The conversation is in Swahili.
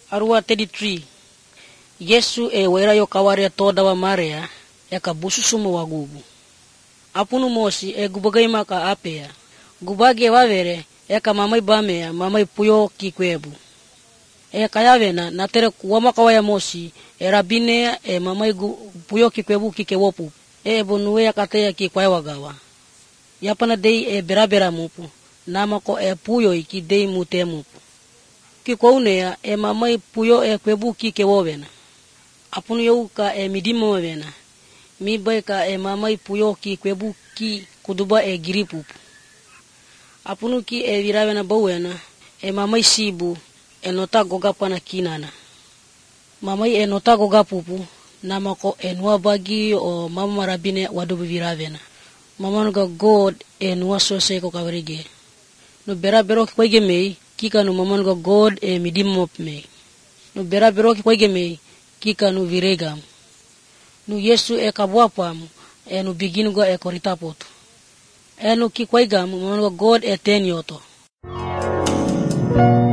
Arua 33. Yesu waira yo kaware toda wa marea kabusu sumo wagubu. Apunu mosi gubagai maka apea. Gubage wavere mamai bamea mamai puyo kikwebu. Kayavena natere kuwama kawaya mosi rabine mamai puyo kikwebu kikewopu. Bonuwe kateya kikwaya wagawa. Yapana dei berabera mupu. Namako puyo iki dei mute mupu. Kikounea mamai puyo kwebu kikewovena. Apunu yauka midimo wena. Mibaika mamai puyo kikwebu ki kuduba giripupu. Apunu ki viravena bawena mamai sibu nota goga pana kinana. Mamai nota goga pupu namako nuwa bagi o mama rabine wadubu viravena. Mama nuga God nuwa sose ko kawarige. No berabero ki kwege mei kika no mama nuga God midimo mei. No berabero ki kwege mei kika no viregam. No Yesu kabuapam no biginu ga koritapoto. No ki kwege mama nuga God tenyoto.